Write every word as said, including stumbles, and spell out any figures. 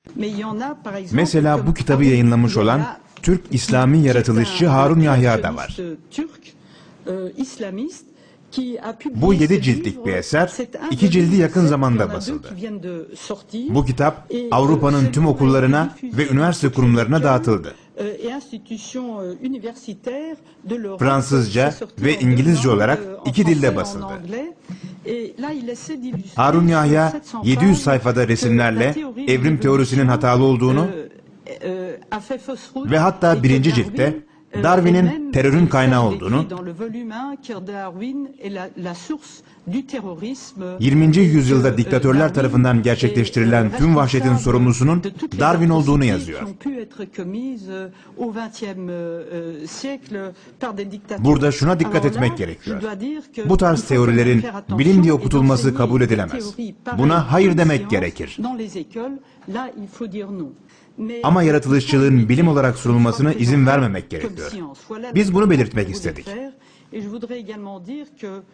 Mesela bu kitabı yayınlamış olan Türk İslami yaratılışçı Harun Yahya da var. Bu yedi ciltlik bir eser, iki cildi yakın zamanda basıldı. Bu kitap Avrupa'nın tüm okullarına ve üniversite kurumlarına dağıtıldı. Fransızca ve İngilizce olarak iki dilde basıldı. Harun Yahya yedi yüz sayfada resimlerle evrim teorisinin hatalı olduğunu ve hatta birinci ciltte Darwin'in terörün kaynağı olduğunu, yirminci yüzyılda diktatörler tarafından gerçekleştirilen tüm vahşetin sorumlusunun Darwin olduğunu yazıyor. Burada şuna dikkat etmek gerekiyor. Bu tarz teorilerin bilim diye okutulması kabul edilemez. Buna hayır demek gerekir. Ama yaratılışçılığın bilim olarak sunulmasına izin vermemek gerekiyor. Biz bunu belirtmek istedik.